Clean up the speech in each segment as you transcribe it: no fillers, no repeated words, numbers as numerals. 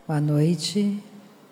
Boa noite.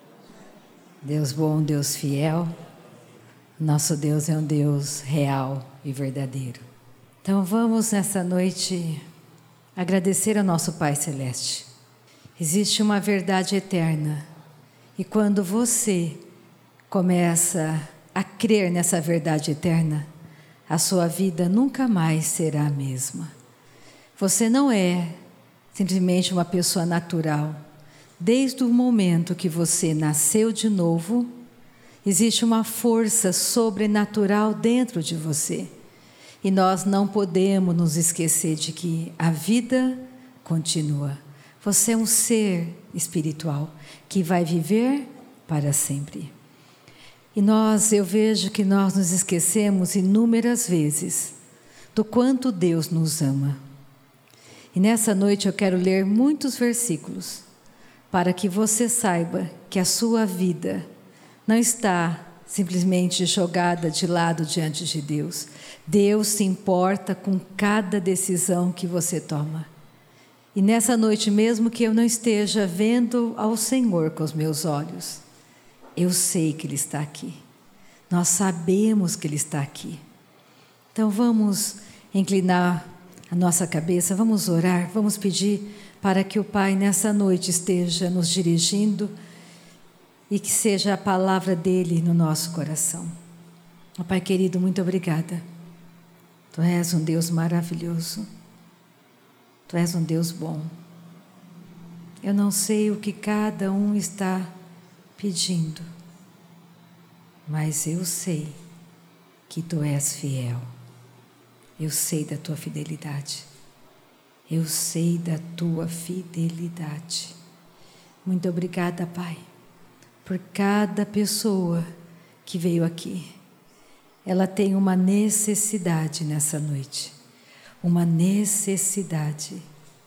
Deus bom, Deus fiel. Nosso Deus é um Deus real e verdadeiro. Então vamos nessa noite agradecer ao nosso Pai Celeste. Existe uma verdade eterna e quando você começa a crer nessa verdade eterna, a sua vida nunca mais será a mesma. Você não é simplesmente uma pessoa natural. Desde o momento que você nasceu de novo, existe uma força sobrenatural dentro de você. E nós não podemos nos esquecer de que a vida continua. Você é um ser espiritual que vai viver para sempre. E eu vejo que nós nos esquecemos inúmeras vezes do quanto Deus nos ama. E nessa noite eu quero ler muitos versículos para que você saiba que a sua vida não está simplesmente jogada de lado diante de Deus. Deus se importa com cada decisão que você toma. E nessa noite, mesmo que eu não esteja vendo ao Senhor com os meus olhos, eu sei que Ele está aqui. Nós sabemos que Ele está aqui. Então vamos inclinar a nossa cabeça, vamos orar, vamos pedir para que o Pai nessa noite esteja nos dirigindo e que seja a palavra dEle no nosso coração. Oh, Pai querido, muito obrigada. Tu és um Deus maravilhoso. Tu és um Deus bom. Eu não sei o que cada um está pedindo, mas eu sei que Tu és fiel. Eu sei da Tua fidelidade. Eu sei da Tua fidelidade. Muito obrigada, Pai, por cada pessoa que veio aqui. Ela tem uma necessidade nessa noite. Uma necessidade.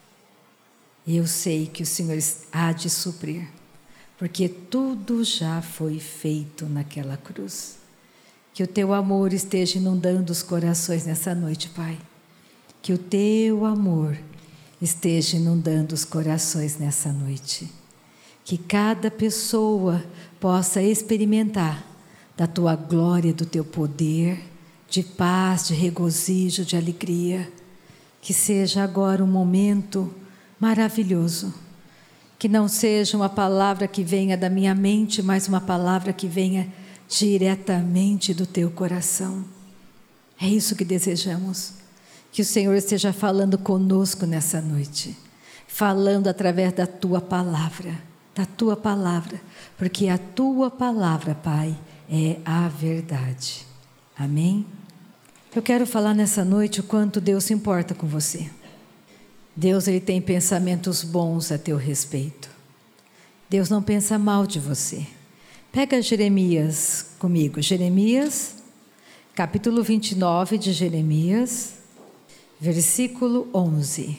E eu sei que o Senhor há de suprir, porque tudo já foi feito naquela cruz. Que o Teu amor esteja inundando os corações nessa noite, Pai. Que o Teu amor esteja inundando os corações nessa noite. Que cada pessoa possa experimentar da Tua glória, do Teu poder, de paz, de regozijo, de alegria. Que seja agora um momento maravilhoso. Que não seja uma palavra que venha da minha mente, mas uma palavra que venha diretamente do Teu coração. É isso que desejamos. Que o Senhor esteja falando conosco nessa noite. Falando através da Tua palavra. Da Tua palavra. Porque a Tua palavra, Pai, é a verdade. Amém? Eu quero falar nessa noite o quanto Deus se importa com você. Deus, Ele tem pensamentos bons a teu respeito. Deus não pensa mal de você. Pega Jeremias comigo. Jeremias, capítulo 29 de Jeremias, versículo 11.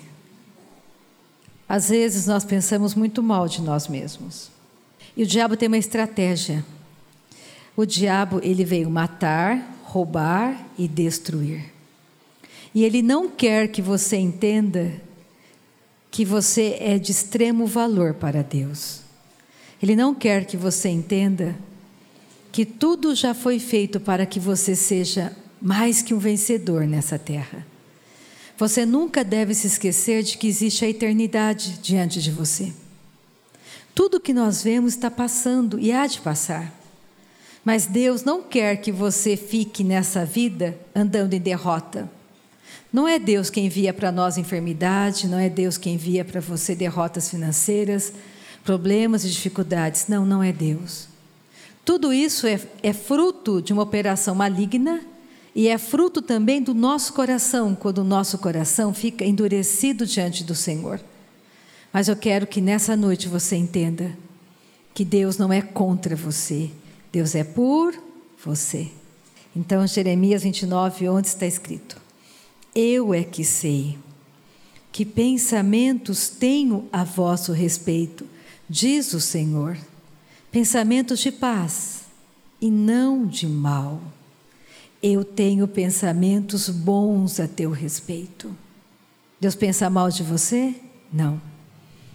Às vezes nós pensamos muito mal de nós mesmos. E o diabo tem uma estratégia. O diabo, ele veio matar, roubar e destruir. E ele não quer que você entenda que você é de extremo valor para Deus. Ele não quer que você entenda que tudo já foi feito para que você seja mais que um vencedor nessa terra. Você nunca deve se esquecer de que existe a eternidade diante de você. Tudo que nós vemos está passando e há de passar. Mas Deus não quer que você fique nessa vida andando em derrota. Não é Deus quem envia para nós enfermidade, não é Deus quem envia para você derrotas financeiras, problemas e dificuldades. Não, não é Deus. Tudo isso é fruto de uma operação maligna e é fruto também do nosso coração, quando o nosso coração fica endurecido diante do Senhor. Mas eu quero que nessa noite você entenda que Deus não é contra você, Deus é por você. Então, Jeremias 29, onde está escrito: eu é que sei que pensamentos tenho a vosso respeito, diz o Senhor, pensamentos de paz e não de mal. Eu tenho pensamentos bons a teu respeito. Deus pensa mal de você? Não.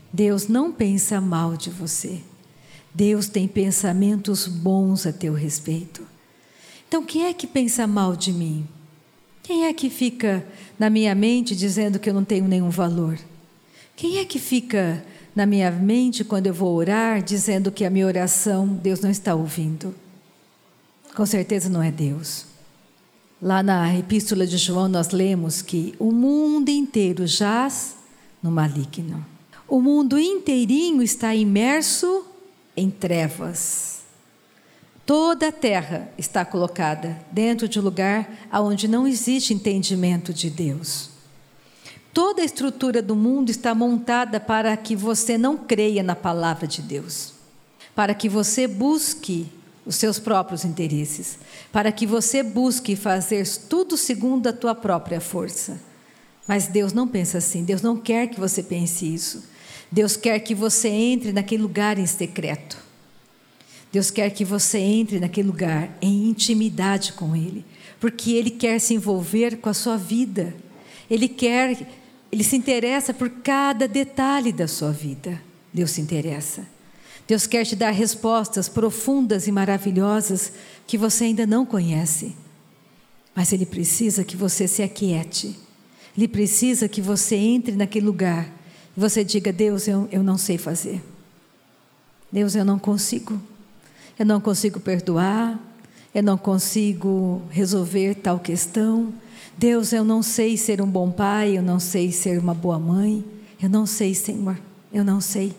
Deus não pensa mal de você. Deus tem pensamentos bons a teu respeito. Então, quem é que pensa mal de mim? Quem é que fica na minha mente dizendo que eu não tenho nenhum valor? Quem é que fica na minha mente quando eu vou orar dizendo que a minha oração Deus não está ouvindo? Com certeza não é Deus. Lá na Epístola de João nós lemos que o mundo inteiro jaz no maligno. O mundo inteirinho está imerso em trevas. Toda a terra está colocada dentro de um lugar onde não existe entendimento de Deus. Toda a estrutura do mundo está montada para que você não creia na palavra de Deus, para que você busque os seus próprios interesses, para que você busque fazer tudo segundo a tua própria força. Mas Deus não pensa assim, Deus não quer que você pense isso. Deus quer que você entre naquele lugar em secreto. Deus quer que você entre naquele lugar em intimidade com Ele, porque Ele quer se envolver com a sua vida. Ele se interessa por cada detalhe da sua vida. Deus se interessa. Deus quer te dar respostas profundas e maravilhosas que você ainda não conhece. Mas Ele precisa que você se aquiete. Ele precisa que você entre naquele lugar e você diga: Deus, eu não sei fazer. Deus, eu não consigo. Eu não consigo perdoar. Eu não consigo resolver tal questão. Deus, eu não sei ser um bom pai. Eu não sei ser uma boa mãe. Eu não sei, Senhor. Eu não sei.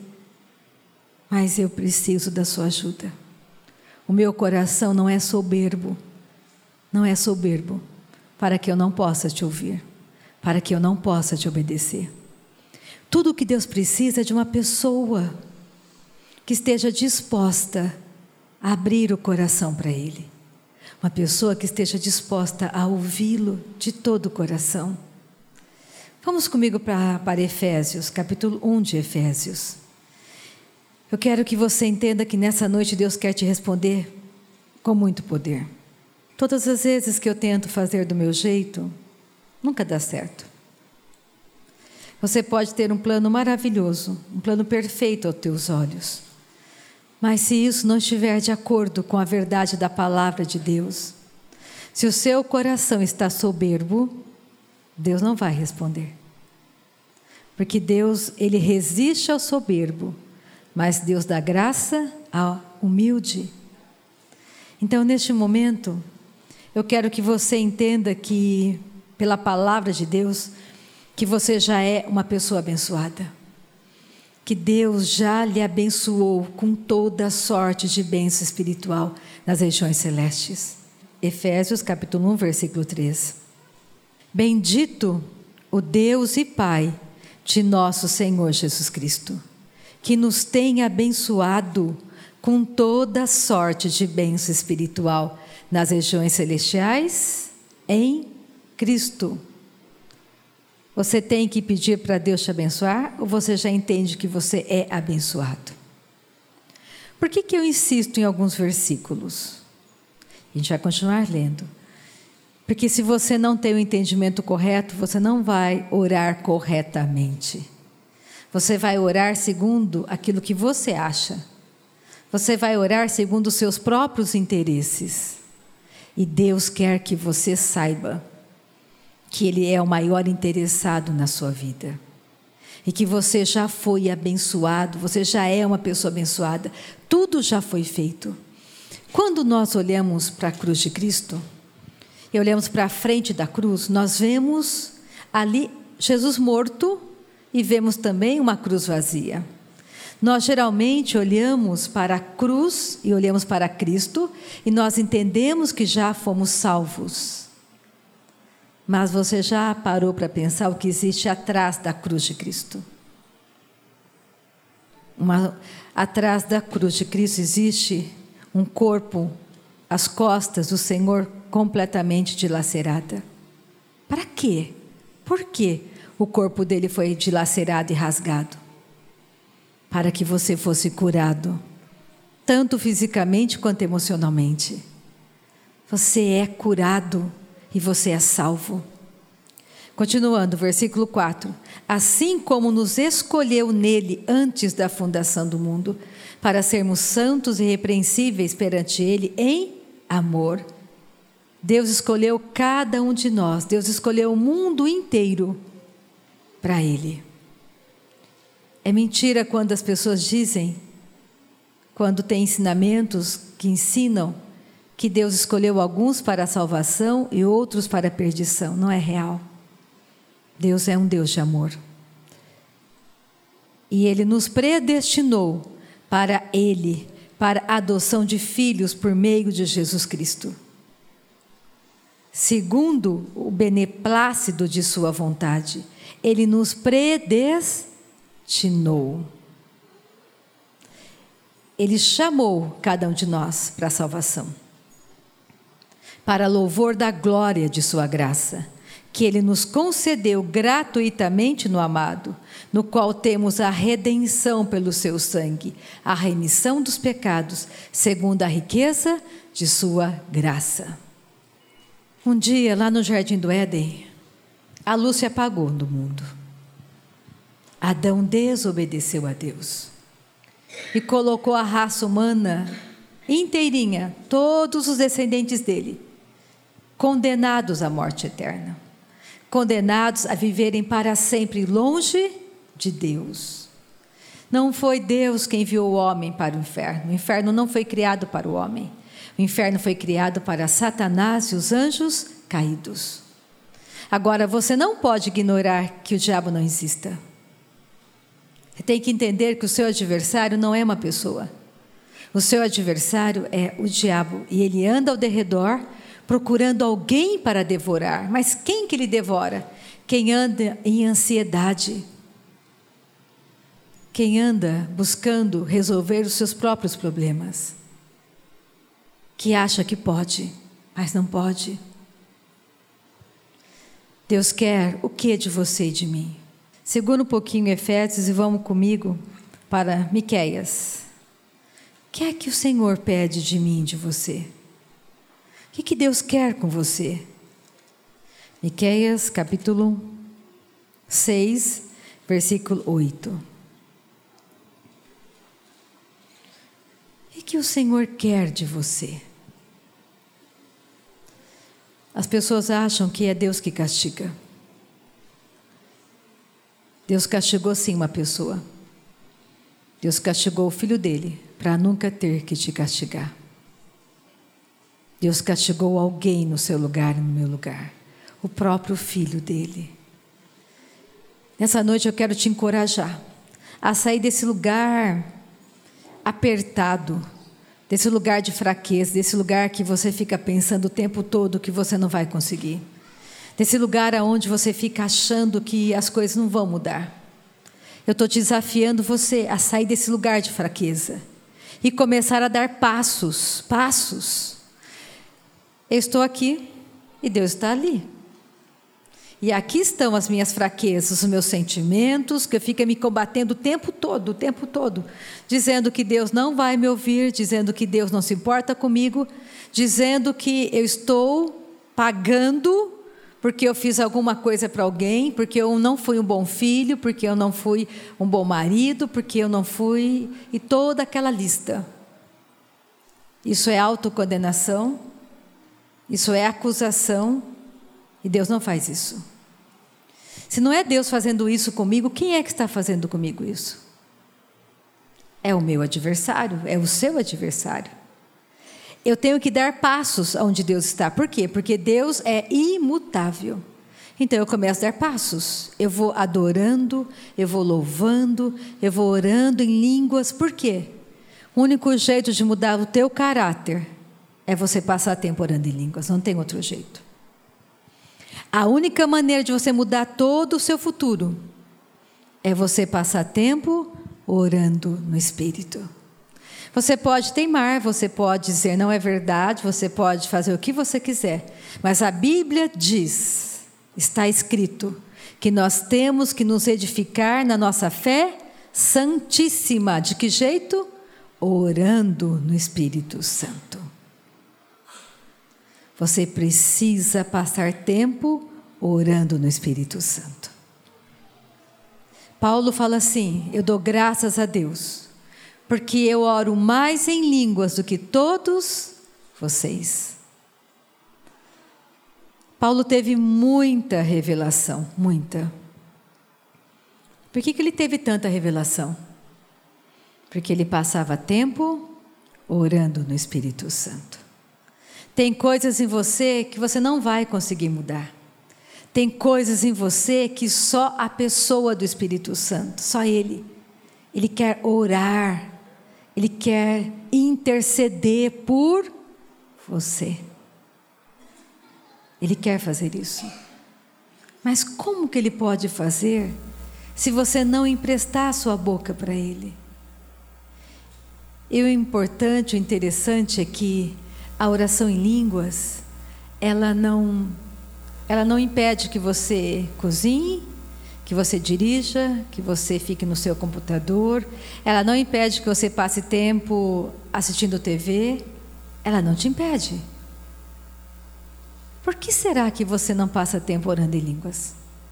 Mas eu preciso da sua ajuda. O meu coração não é soberbo. Não é soberbo para que eu não possa te ouvir, para que eu não possa te obedecer. Tudo o que Deus precisa é de uma pessoa que esteja disposta a abrir o coração para Ele. Uma pessoa que esteja disposta a ouvi-lo de todo o coração. Vamos comigo para Efésios, capítulo 1 de Efésios. Eu quero que você entenda que nessa noite Deus quer te responder com muito poder. Todas as vezes que eu tento fazer do meu jeito, nunca dá certo. Você pode ter um plano maravilhoso, um plano perfeito aos teus olhos. Mas se isso não estiver de acordo com a verdade da palavra de Deus, se o seu coração está soberbo, Deus não vai responder. Porque Deus, Ele resiste ao soberbo, mas Deus dá graça ao humilde. Então, neste momento, eu quero que você entenda que, pela palavra de Deus, que você já é uma pessoa abençoada. Que Deus já lhe abençoou com toda a sorte de bênção espiritual nas regiões celestes. Efésios capítulo 1, versículo 3. Bendito o Deus e Pai de nosso Senhor Jesus Cristo, que nos tem abençoado com toda a sorte de bênção espiritual nas regiões celestiais em Cristo. Você tem que pedir para Deus te abençoar ou você já entende que você é abençoado? Por que eu insisto em alguns versículos? A gente vai continuar lendo. Porque se você não tem o entendimento correto, você não vai orar corretamente. Você vai orar segundo aquilo que você acha. Você vai orar segundo os seus próprios interesses. E Deus quer que você saiba que Ele é o maior interessado na sua vida. E que você já foi abençoado, você já é uma pessoa abençoada. Tudo já foi feito. Quando nós olhamos para a cruz de Cristo, e olhamos para a frente da cruz, nós vemos ali Jesus morto e vemos também uma cruz vazia. Nós geralmente olhamos para a cruz e olhamos para Cristo e nós entendemos que já fomos salvos. Mas você já parou para pensar o que existe atrás da cruz de Cristo? Atrás da cruz de Cristo existe um corpo, as costas do Senhor completamente dilacerada. Para quê? Por que o corpo dele foi dilacerado e rasgado? Para que você fosse curado, tanto fisicamente quanto emocionalmente. Você é curado e você é salvo. Continuando, versículo 4. Assim como nos escolheu nele antes da fundação do mundo, para sermos santos e irrepreensíveis perante ele em amor. Deus escolheu cada um de nós, Deus escolheu o mundo inteiro para ele. É mentira quando as pessoas dizem, quando tem ensinamentos que ensinam que Deus escolheu alguns para a salvação e outros para a perdição. Não é real. Deus é um Deus de amor. E Ele nos predestinou para Ele, para a adoção de filhos por meio de Jesus Cristo, segundo o beneplácito de sua vontade. Ele nos predestinou. Ele chamou cada um de nós para a salvação, para louvor da glória de sua graça, que Ele nos concedeu gratuitamente no amado, no qual temos a redenção pelo seu sangue, a remissão dos pecados, segundo a riqueza de sua graça. Um dia, lá no Jardim do Éden, a luz se apagou do mundo. Adão desobedeceu a Deus e colocou a raça humana inteirinha, todos os descendentes dele, condenados à morte eterna, condenados a viverem para sempre longe de Deus. Não foi Deus quem enviou o homem para o inferno. O inferno não foi criado para o homem. O inferno foi criado para Satanás e os anjos caídos. Agora, você não pode ignorar que o diabo não exista. Você tem que entender que o seu adversário não é uma pessoa. O seu adversário é o diabo. E ele anda ao derredor procurando alguém para devorar. Mas quem que ele devora? Quem anda em ansiedade. Quem anda buscando resolver os seus próprios problemas. Que acha que pode, mas não pode. Deus quer o que de você e de mim? Segura um pouquinho Efésios e vamos comigo para Miqueias. O que é que o Senhor pede de mim e de você? O que Deus quer com você? Miqueias, capítulo 6, versículo 8. O que o Senhor quer de você? As pessoas acham que é Deus que castiga. Deus castigou sim uma pessoa. Deus castigou o filho dele para nunca ter que te castigar. Deus castigou alguém no seu lugar e no meu lugar. O próprio filho dele. Nessa noite eu quero te encorajar a sair desse lugar apertado, desse lugar de fraqueza, desse lugar que você fica pensando o tempo todo que você não vai conseguir. Desse lugar onde você fica achando que as coisas não vão mudar. Eu estou te desafiando você a sair desse lugar de fraqueza e começar a dar passos. Eu estou aqui e Deus está ali. E aqui estão as minhas fraquezas, os meus sentimentos, que fica me combatendo o tempo todo, dizendo que Deus não vai me ouvir, dizendo que Deus não se importa comigo, dizendo que eu estou pagando porque eu fiz alguma coisa para alguém, porque eu não fui um bom filho, porque eu não fui um bom marido, porque eu não fui... E toda aquela lista. Isso é autocondenação, isso é acusação, e Deus não faz isso. Se não é Deus fazendo isso comigo, quem é que está fazendo comigo isso? É o meu adversário, é o seu adversário. Eu tenho que dar passos onde Deus está. Por quê? Porque Deus é imutável. Então eu começo a dar passos. Eu vou adorando, eu vou louvando, eu vou orando em línguas. Por quê? O único jeito de mudar o teu caráter é você passar tempo orando em línguas. Não tem outro jeito. A única maneira de você mudar todo o seu futuro é você passar tempo orando no Espírito. Você pode teimar, você pode dizer não é verdade, você pode fazer o que você quiser, mas a Bíblia diz, está escrito, que nós temos que nos edificar na nossa fé santíssima. De que jeito? Orando no Espírito Santo. Você precisa passar tempo orando no Espírito Santo. Paulo fala assim: eu dou graças a Deus, porque eu oro mais em línguas do que todos vocês. Paulo teve muita revelação, muita. Por que ele teve tanta revelação? Porque ele passava tempo orando no Espírito Santo. Tem coisas em você que você não vai conseguir mudar. Tem coisas em você que só a pessoa do Espírito Santo, só Ele quer orar, Ele quer interceder por você. Ele quer fazer isso. Mas como que Ele pode fazer se você não emprestar a sua boca para Ele? E o importante, o interessante é que a oração em línguas, ela não impede que você cozinhe, que você dirija, que você fique no seu computador. Ela não impede que você passe tempo assistindo TV. Ela não te impede. Por que será que você não passa tempo orando em línguas?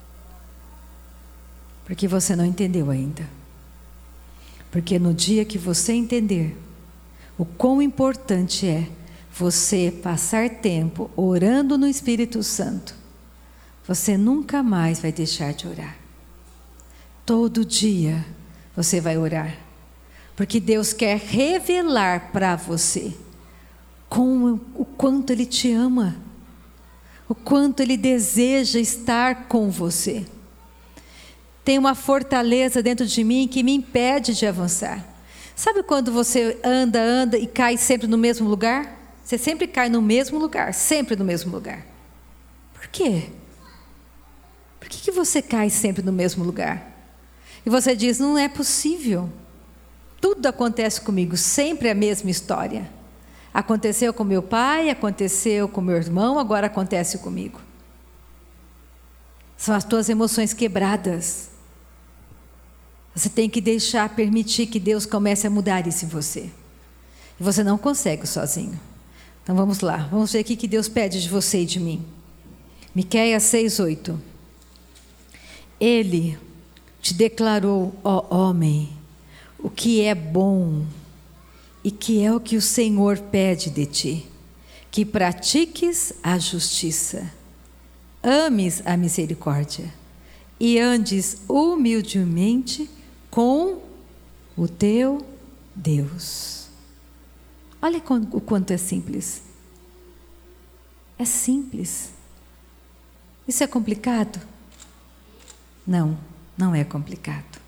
Porque você não entendeu ainda. Porque no dia que você entender o quão importante é você passar tempo orando no Espírito Santo, você nunca mais vai deixar de orar. Todo dia você vai orar. Porque Deus quer revelar para você o quanto Ele te ama, o quanto Ele deseja estar com você. Tem uma fortaleza dentro de mim que me impede de avançar. Sabe quando você anda e cai sempre no mesmo lugar? Você sempre cai no mesmo lugar, sempre no mesmo lugar. Por quê? Por que você cai sempre no mesmo lugar? E você diz: não é possível. Tudo acontece comigo, sempre a mesma história. Aconteceu com meu pai, aconteceu com meu irmão, agora acontece comigo. São as tuas emoções quebradas. Você tem que permitir que Deus comece a mudar isso em você. E você não consegue sozinho. Então vamos lá, vamos ver o que Deus pede de você e de mim. Miqueias 6:8. Ele te declarou, ó homem, o que é bom e que é o que o Senhor pede de ti, que pratiques a justiça, ames a misericórdia e andes humildemente com o teu Deus. Olha o quanto é simples. É simples. Isso é complicado? Não, não é complicado.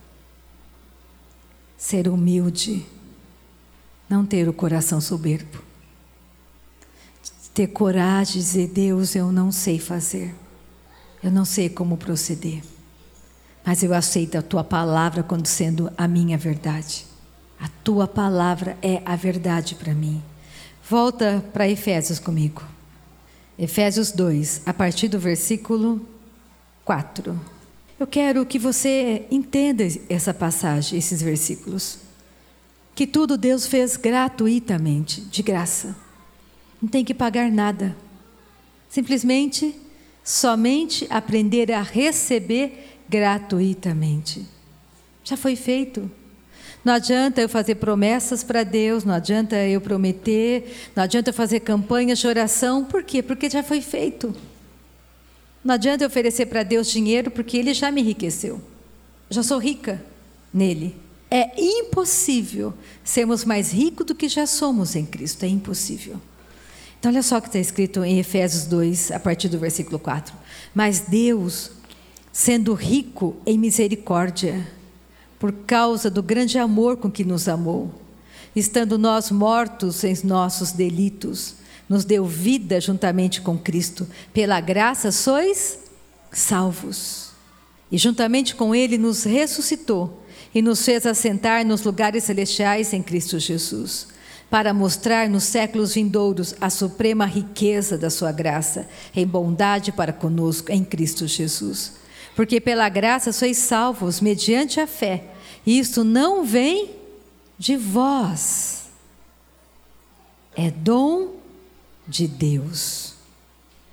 Ser humilde, não ter o coração soberbo. Ter coragem de dizer: Deus, eu não sei fazer. Eu não sei como proceder. Mas eu aceito a Tua palavra como sendo a minha verdade. A Tua palavra é a verdade para mim. Volta para Efésios comigo. Efésios 2, a partir do versículo 4. Eu quero que você entenda essa passagem, esses versículos. Que tudo Deus fez gratuitamente, de graça. Não tem que pagar nada. Simplesmente, somente aprender a receber gratuitamente. Já foi feito. Não adianta eu fazer promessas para Deus, não adianta eu prometer, não adianta eu fazer campanhas de oração. Por quê? Porque já foi feito. Não adianta eu oferecer para Deus dinheiro, porque Ele já me enriqueceu. Eu já sou rica nele. É impossível sermos mais ricos do que já somos em Cristo. É impossível. Então olha só o que está escrito em Efésios 2, a partir do versículo 4. Mas Deus, sendo rico em misericórdia, por causa do grande amor com que nos amou, estando nós mortos em nossos delitos, nos deu vida juntamente com Cristo. Pela graça sois salvos. E juntamente com Ele nos ressuscitou e nos fez assentar nos lugares celestiais em Cristo Jesus, para mostrar nos séculos vindouros a suprema riqueza da sua graça, em bondade para conosco em Cristo Jesus. Porque pela graça sois salvos mediante a fé, e isto não vem de vós, é dom de Deus,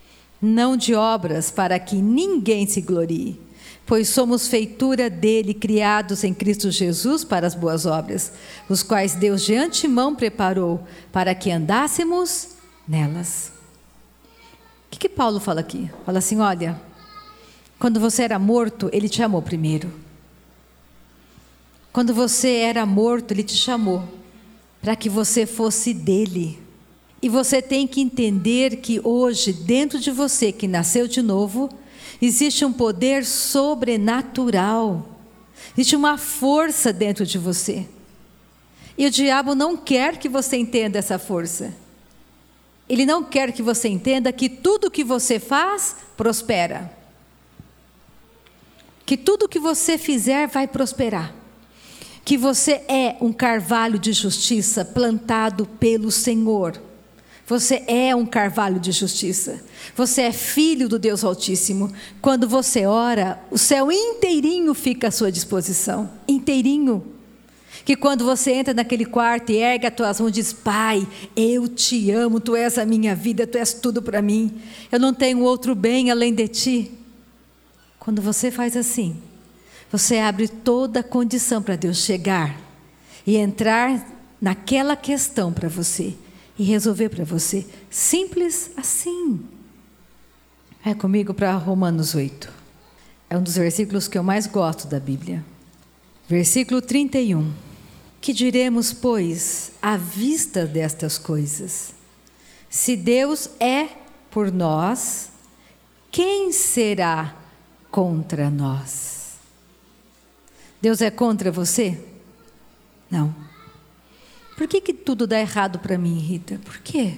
não de obras, para que ninguém se glorie. Pois somos feitura dele, criados em Cristo Jesus para as boas obras, os quais Deus de antemão preparou para que andássemos nelas. O que Paulo fala aqui? Fala assim, olha, quando você era morto, ele te amou primeiro. Quando você era morto, ele te chamou para que você fosse dele. E você tem que entender que hoje, dentro de você, que nasceu de novo, existe um poder sobrenatural. Existe uma força dentro de você. E o diabo não quer que você entenda essa força. Ele não quer que você entenda que tudo que você faz, prospera. Que tudo que você fizer vai prosperar. Que você é um carvalho de justiça plantado pelo Senhor. Você é um carvalho de justiça. Você é filho do Deus Altíssimo. Quando você ora, o céu inteirinho fica à sua disposição. Inteirinho. Que quando você entra naquele quarto e ergue as tuas mãos e diz, Pai, eu te amo, Tu és a minha vida, Tu és tudo para mim. Eu não tenho outro bem além de Ti. Quando você faz assim, você abre toda a condição para Deus chegar e entrar naquela questão para você. E resolver para você. Simples assim. Vai comigo para Romanos 8. É um dos versículos que eu mais gosto da Bíblia. Versículo 31. Que diremos, pois, à vista destas coisas? Se Deus é por nós, quem será contra nós? Deus é contra você? Não. Por que tudo dá errado para mim, Rita? Por quê?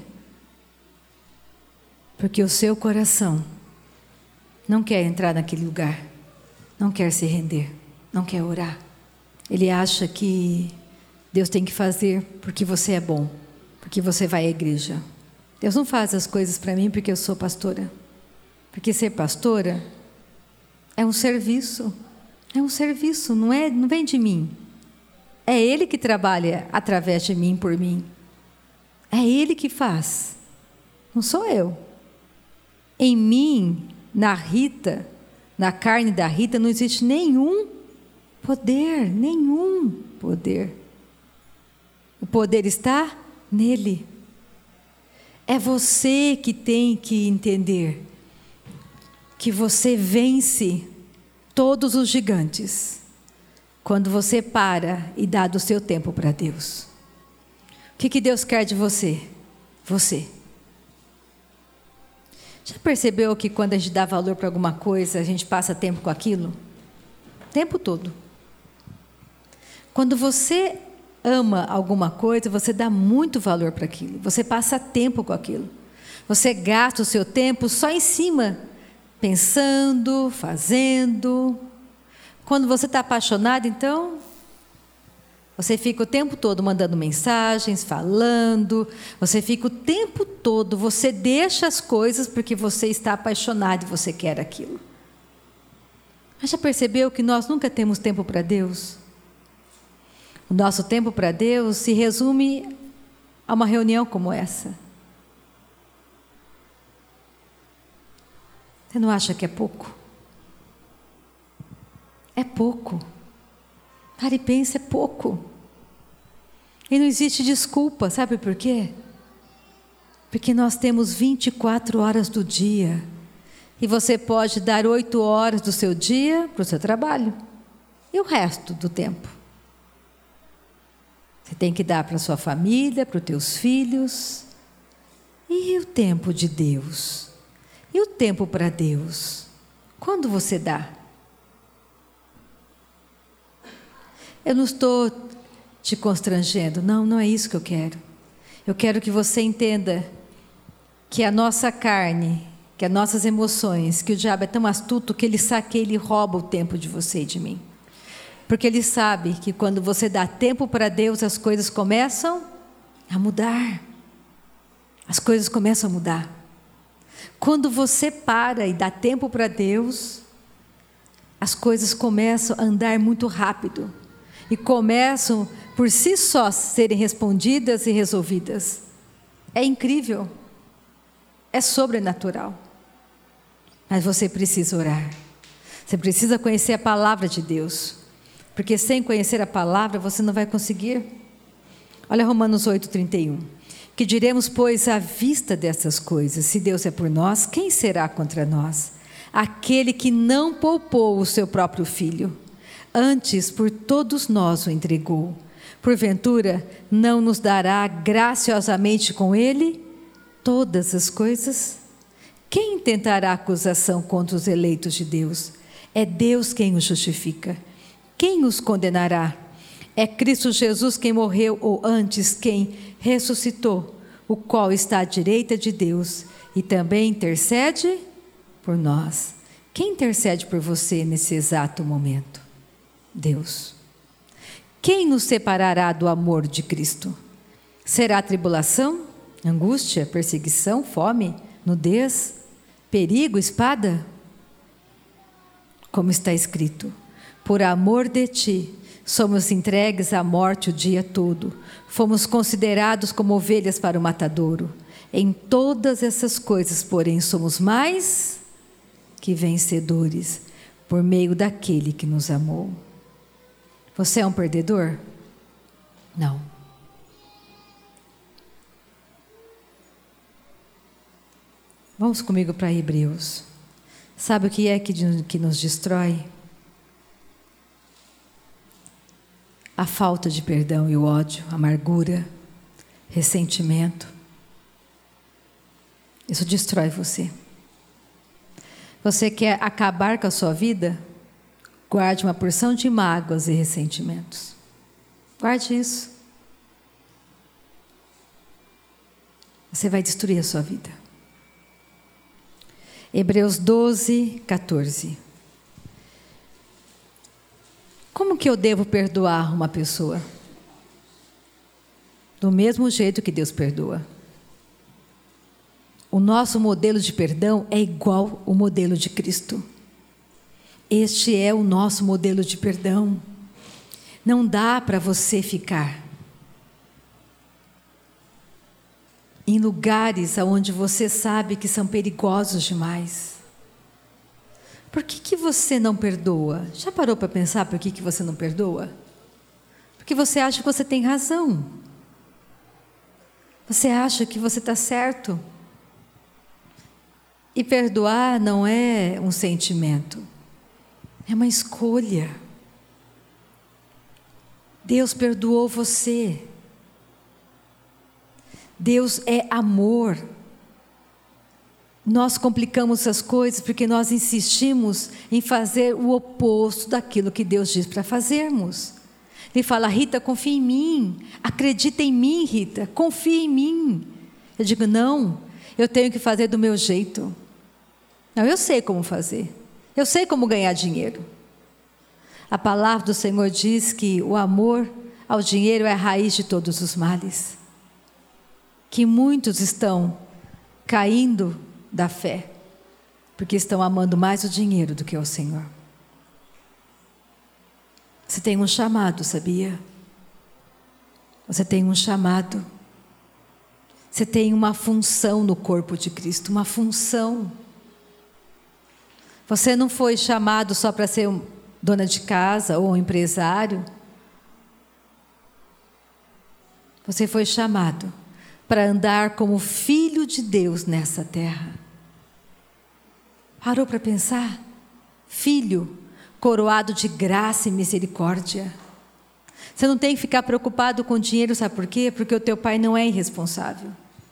Porque o seu coração não quer entrar naquele lugar, não quer se render, não quer orar. Ele acha que Deus tem que fazer porque você é bom, porque você vai à igreja. Deus não faz as coisas para mim porque eu sou pastora. Porque ser pastora é um serviço, não vem de mim. É Ele que trabalha através de mim, por mim. É Ele que faz. Não sou eu. Em mim, na Rita, na carne da Rita, não existe nenhum poder. O poder está nele. É você que tem que entender que você vence todos os gigantes. Quando você para e dá do seu tempo para Deus. O que Deus quer de você? Você. Já percebeu que quando a gente dá valor para alguma coisa, a gente passa tempo com aquilo? O tempo todo. Quando você ama alguma coisa, você dá muito valor para aquilo. Você passa tempo com aquilo. Você gasta o seu tempo só em cima, pensando, fazendo. Quando você está apaixonado, então, você fica o tempo todo mandando mensagens, falando, você fica o tempo todo, você deixa as coisas porque você está apaixonado e você quer aquilo. Mas já percebeu que nós nunca temos tempo para Deus? O nosso tempo para Deus se resume a uma reunião como essa. Você não acha que é pouco? É pouco. Para e pensa, é pouco. E não existe desculpa, sabe por quê? Porque nós temos 24 horas do dia. E você pode dar 8 horas do seu dia para o seu trabalho. E o resto do tempo? Você tem que dar para a sua família, para os teus filhos. E o tempo de Deus? E o tempo para Deus? Quando você dá? Eu não estou te constrangendo, não é isso que eu quero. Eu quero que você entenda que a nossa carne, que as nossas emoções, que o diabo é tão astuto que ele saqueia, ele rouba o tempo de você e de mim. Porque ele sabe que quando você dá tempo para Deus, as coisas começam a mudar. As coisas começam a mudar. Quando você para e dá tempo para Deus, as coisas começam a andar muito rápido. E começam por si só serem respondidas e resolvidas. É incrível. É sobrenatural. Mas você precisa orar. Você precisa conhecer a palavra de Deus. Porque sem conhecer a palavra, você não vai conseguir. Olha Romanos 8:31. Que diremos, pois, à vista dessas coisas? Se Deus é por nós, quem será contra nós? Aquele que não poupou o seu próprio filho, antes por todos nós o entregou. Porventura, não nos dará graciosamente com ele todas as coisas? Quem tentará acusação contra os eleitos de Deus? É Deus quem os justifica. Quem os condenará? É Cristo Jesus quem morreu, ou antes quem ressuscitou, o qual está à direita de Deus e também intercede por nós. Quem intercede por você nesse exato momento? Deus. Quem nos separará do amor de Cristo? Será tribulação, angústia, perseguição, fome, nudez, perigo, espada? Como está escrito: por amor de ti, somos entregues à morte o dia todo. Fomos considerados como ovelhas para o matadouro. Em todas essas coisas, porém, somos mais que vencedores, por meio daquele que nos amou. Você é um perdedor? Não. Vamos comigo para Hebreus. Sabe o que é que nos destrói? A falta de perdão e o ódio, a amargura, ressentimento. Isso destrói você. Você quer acabar com a sua vida? Guarde uma porção de mágoas e ressentimentos. Guarde isso. Você vai destruir a sua vida. Hebreus 12:14. Como que eu devo perdoar uma pessoa? Do mesmo jeito que Deus perdoa. O nosso modelo de perdão é igual ao modelo de Cristo. Este é o nosso modelo de perdão. Não dá para você ficar em lugares onde você sabe que são perigosos demais. Por que você não perdoa? Já parou para pensar por que você não perdoa? Porque você acha que você tem razão. Você acha que você está certo. E perdoar não é um sentimento, é uma escolha. Deus perdoou você. Deus é amor. Nós complicamos as coisas porque nós insistimos em fazer o oposto daquilo que Deus diz para fazermos. Ele fala: Rita, confia em mim, acredita em mim, Rita, confia em mim. Eu digo: não, eu tenho que fazer do meu jeito. Não, eu sei como fazer, eu sei como ganhar dinheiro. A palavra do Senhor diz que o amor ao dinheiro é a raiz de todos os males. Que muitos estão caindo da fé, porque estão amando mais o dinheiro do que ao Senhor. Você tem um chamado, sabia? Você tem um chamado. Você tem uma função no corpo de Cristo, uma função. Você não foi chamado só para ser dona de casa ou um empresário. Você foi chamado para andar como filho de Deus nessa terra. Parou para pensar? Filho, coroado de graça e misericórdia. Você não tem que ficar preocupado com dinheiro, sabe por quê? Porque o teu pai não é irresponsável.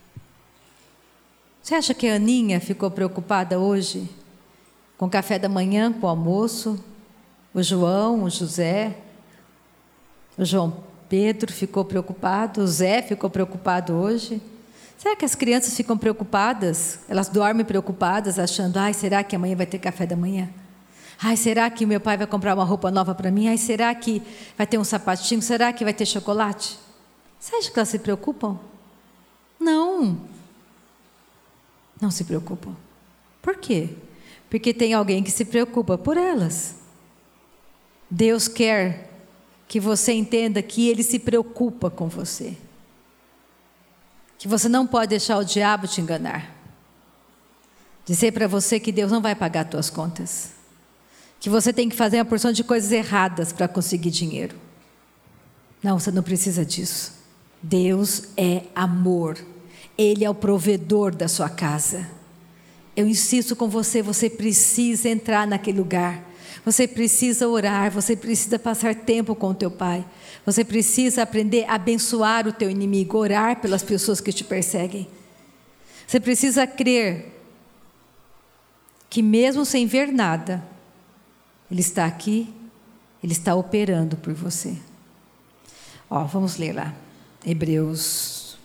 Você acha que a Aninha ficou preocupada hoje? Com o café da manhã, com o almoço? O João, o José, o João Pedro ficou preocupado, o Zé ficou preocupado hoje. Será que as crianças ficam preocupadas? Elas dormem preocupadas, achando: ai, será que amanhã vai ter café da manhã? Ai, será que meu pai vai comprar uma roupa nova para mim? Ai, será que vai ter um sapatinho? Será que vai ter chocolate? Você acha que elas se preocupam? Não. Não se preocupam. Por quê? Porque tem alguém que se preocupa por elas. Deus quer que você entenda que Ele se preocupa com você. Que você não pode deixar o diabo te enganar. Dizer para você que Deus não vai pagar as tuas contas. Que você tem que fazer uma porção de coisas erradas para conseguir dinheiro. Não, você não precisa disso. Deus é amor. Ele é o provedor da sua casa. Eu insisto com você, você precisa entrar naquele lugar. Você precisa orar, você precisa passar tempo com o teu pai. Você precisa aprender a abençoar o teu inimigo, orar pelas pessoas que te perseguem. Você precisa crer que mesmo sem ver nada, Ele está aqui, Ele está operando por você. Vamos ler lá, Hebreus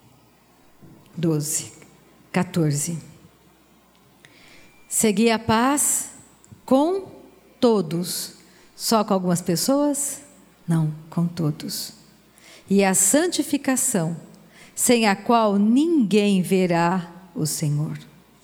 12, 14. Segui a paz com todos, só com algumas pessoas? Não, com todos. E a santificação, sem a qual ninguém verá o Senhor.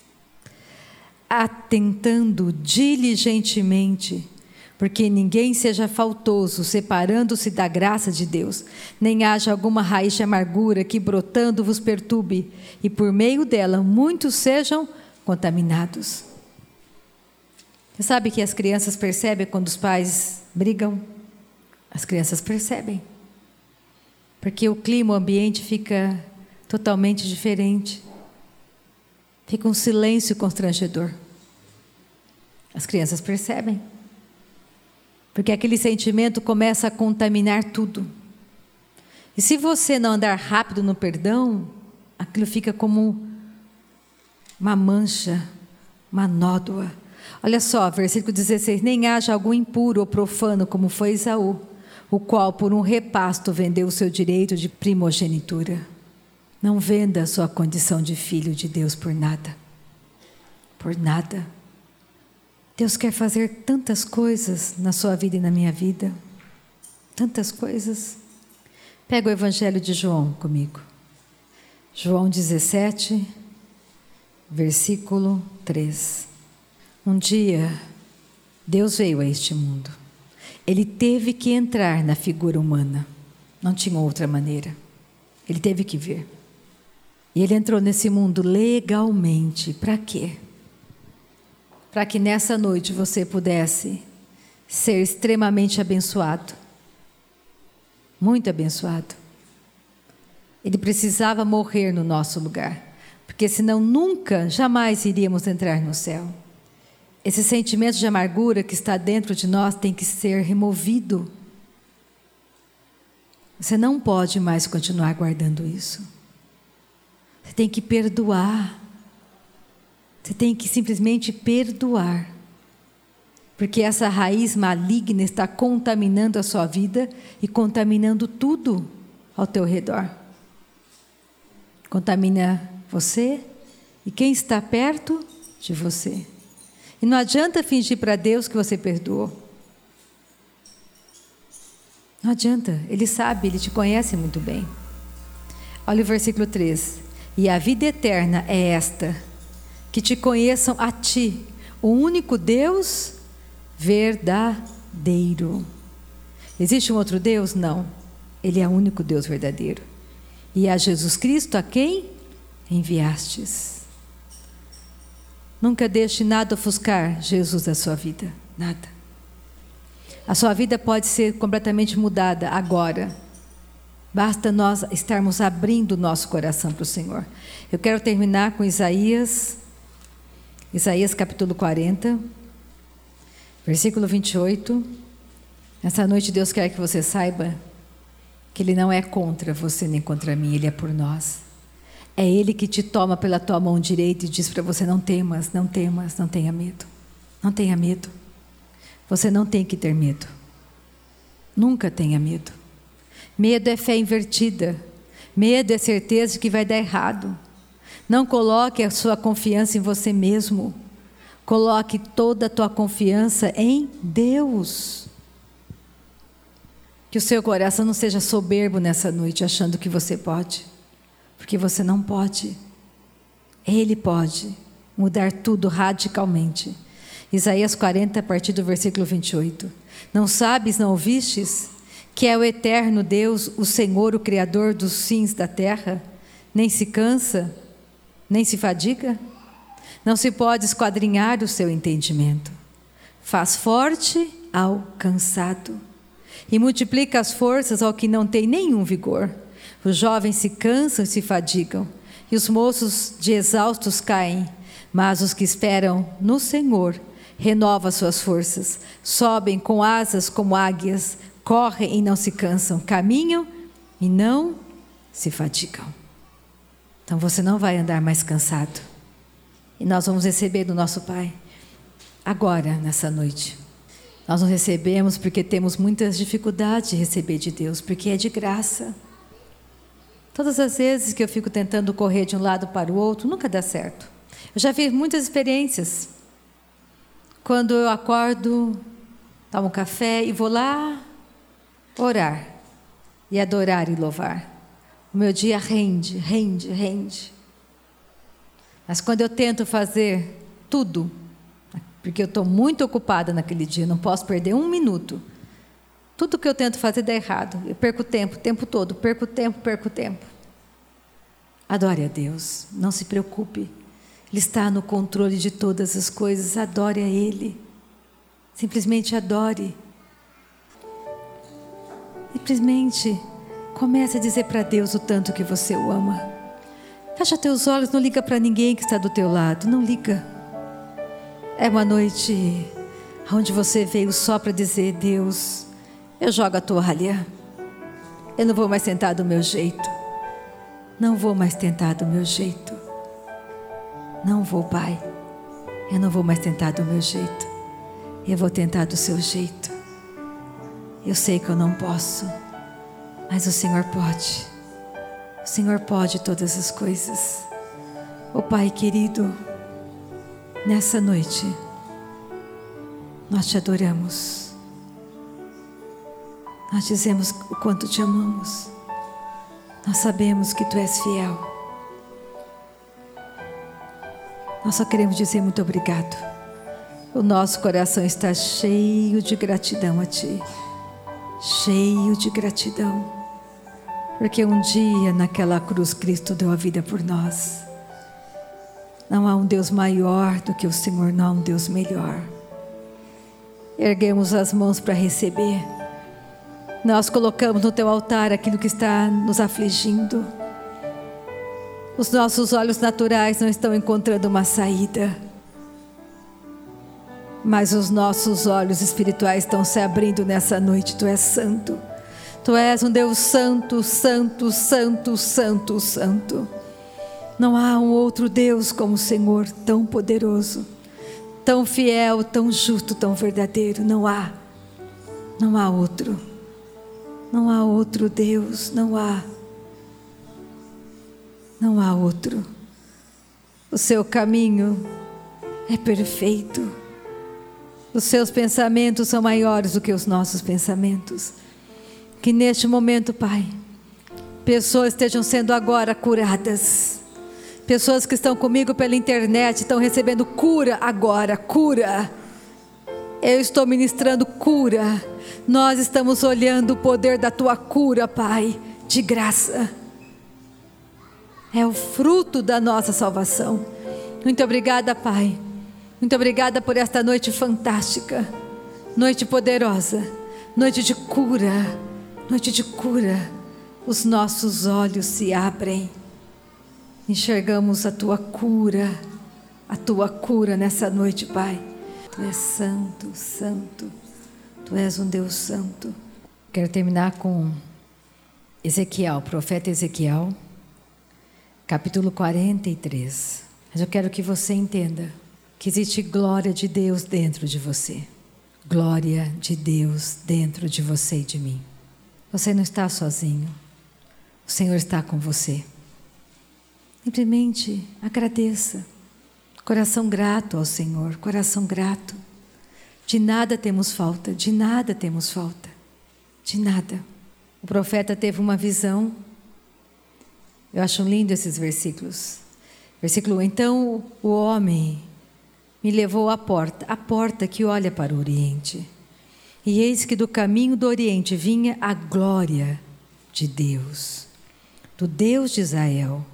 Atentando diligentemente, porque ninguém seja faltoso, separando-se da graça de Deus, nem haja alguma raiz de amargura que brotando vos perturbe, e por meio dela muitos sejam contaminados. Você sabe que as crianças percebem quando os pais brigam? As crianças percebem. Porque o clima, o ambiente fica totalmente diferente. Fica um silêncio constrangedor. As crianças percebem. Porque aquele sentimento começa a contaminar tudo. E se você não andar rápido no perdão, aquilo fica como uma mancha, uma nódoa. Olha só, versículo 16. Nem haja algum impuro ou profano como foi Esaú, o qual por um repasto vendeu o seu direito de primogenitura. Não venda a sua condição de filho de Deus por nada. Por nada. Deus quer fazer tantas coisas na sua vida e na minha vida. Tantas coisas. Pega o Evangelho de João comigo. João 17, versículo 3. Um dia, Deus veio a este mundo. Ele teve que entrar na figura humana. Não tinha outra maneira. Ele teve que vir. E Ele entrou nesse mundo legalmente. Para quê? Para que nessa noite você pudesse ser extremamente abençoado. Muito abençoado. Ele precisava morrer no nosso lugar. Porque senão nunca, jamais iríamos entrar no céu. Esse sentimento de amargura que está dentro de nós tem que ser removido. Você não pode mais continuar guardando isso. Você tem que perdoar. Você tem que simplesmente perdoar. Porque essa raiz maligna está contaminando a sua vida e contaminando tudo ao teu redor. Contamina você e quem está perto de você. E não adianta fingir para Deus que você perdoou. Não adianta, Ele sabe, Ele te conhece muito bem. Olha o versículo 3. E a vida eterna é esta, que te conheçam a ti, o único Deus verdadeiro. Existe um outro Deus? Não. Ele é o único Deus verdadeiro. E a Jesus Cristo a quem enviastes. Nunca deixe nada ofuscar Jesus da sua vida. Nada. A sua vida pode ser completamente mudada agora. Basta nós estarmos abrindo o nosso coração para o Senhor. Eu quero terminar com Isaías capítulo 40, versículo 28. Nessa noite Deus quer que você saiba que Ele não é contra você nem contra mim, Ele é por nós. É Ele que te toma pela tua mão direita e diz para você: não temas, não temas, não tenha medo. Não tenha medo. Você não tem que ter medo. Nunca tenha medo. Medo é fé invertida. Medo é certeza de que vai dar errado. Não coloque a sua confiança em você mesmo. Coloque toda a tua confiança em Deus. Que o seu coração não seja soberbo nessa noite, achando que você pode. Porque você não pode. Ele pode mudar tudo radicalmente. Isaías 40, a partir do versículo 28. Não sabes, não ouvistes, que é o eterno Deus, o Senhor, o Criador dos fins da terra, nem se cansa, nem se fadiga? Não se pode esquadrinhar o seu entendimento. Faz forte ao cansado e multiplica as forças ao que não tem nenhum vigor. Os jovens se cansam e se fadigam, e os moços de exaustos caem. Mas os que esperam no Senhor renovam suas forças, sobem com asas como águias, correm e não se cansam, caminham e não se fadigam. Então você não vai andar mais cansado. E nós vamos receber do nosso Pai agora, nessa noite. Nós não recebemos porque temos muitas dificuldades de receber de Deus, porque é de graça. Todas as vezes que eu fico tentando correr de um lado para o outro, nunca dá certo. Eu já vi muitas experiências. Quando eu acordo, tomo um café e vou lá orar e adorar e louvar. O meu dia rende. Mas quando eu tento fazer tudo, porque eu estou muito ocupada naquele dia, não posso perder um minuto. Tudo que eu tento fazer dá errado. Eu perco tempo, o tempo todo, perco tempo. Adore a Deus, não se preocupe. Ele está no controle de todas as coisas, adore a Ele. Simplesmente adore. Simplesmente comece a dizer para Deus o tanto que você o ama. Fecha teus olhos, não liga para ninguém que está do teu lado, não liga. É uma noite onde você veio só para dizer: Deus, eu jogo a toalha. Eu não vou mais tentar do meu jeito. Não vou mais tentar do meu jeito. Não vou, Pai. Eu não vou mais tentar do meu jeito. Eu vou tentar do seu jeito. Eu sei que eu não posso, mas o Senhor pode. O Senhor pode todas as coisas. Ó Pai querido, nessa noite, nós te adoramos. Nós dizemos o quanto te amamos. Nós sabemos que tu és fiel. Nós só queremos dizer muito obrigado. O nosso coração está cheio de gratidão a Ti. Cheio de gratidão. Porque um dia naquela cruz Cristo deu a vida por nós. Não há um Deus maior do que o Senhor, não há um Deus melhor. Erguemos as mãos para receber. Nós colocamos no Teu altar aquilo que está nos afligindo. Os nossos olhos naturais não estão encontrando uma saída, mas os nossos olhos espirituais estão se abrindo nessa noite. Tu és santo. Tu és um Deus santo, santo, santo, santo, santo. Não há um outro Deus como o Senhor, tão poderoso, tão fiel, tão justo, tão verdadeiro. Não há outro. Não há outro Deus, não há outro. O seu caminho é perfeito. Os seus pensamentos são maiores do que os nossos pensamentos. Que neste momento, Pai, pessoas estejam sendo agora curadas. Pessoas que estão comigo pela internet estão recebendo cura agora, cura. Eu estou ministrando cura. Nós estamos olhando o poder da Tua cura, Pai, de graça. É o fruto da nossa salvação. Muito obrigada, Pai. Muito obrigada por esta noite fantástica. Noite poderosa. Noite de cura. Noite de cura. Os nossos olhos se abrem. Enxergamos a Tua cura. A Tua cura nessa noite, Pai. Tu és santo, santo. Tu és um Deus santo. Quero terminar com Ezequiel, profeta Ezequiel, capítulo 43. Mas eu quero que você entenda que existe glória de Deus dentro de você. Glória de Deus dentro de você e de mim. Você não está sozinho. O Senhor está com você. Simplesmente agradeça. Coração grato ao Senhor, coração grato. De nada temos falta, de nada temos falta. De nada. O profeta teve uma visão. Eu acho lindo esses versículos. Versículo 1. Então o homem me levou à porta que olha para o Oriente. E eis que do caminho do Oriente vinha a glória de Deus, do Deus de Israel.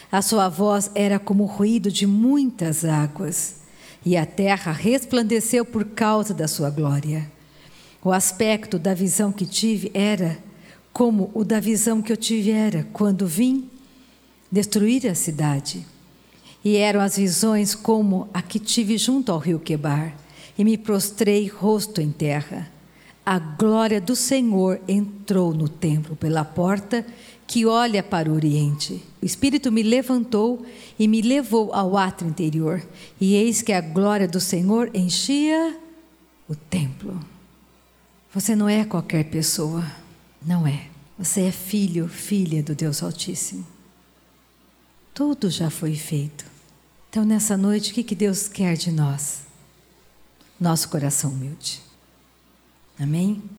A sua voz era como o ruído de muitas águas, e a terra resplandeceu por causa da sua glória. O aspecto da visão que tive era como o da visão que eu tivera quando vim destruir a cidade. E eram as visões como a que tive junto ao rio Quebar, e me prostrei rosto em terra. A glória do Senhor entrou no templo pela porta que olha para o oriente. O Espírito me levantou e me levou ao átrio interior, e eis que a glória do Senhor enchia o templo. Você não é qualquer pessoa, não é. Você é filho, filha do Deus Altíssimo. Tudo já foi feito. Então, nessa noite, o que Deus quer de nós? Nosso coração humilde. Amém?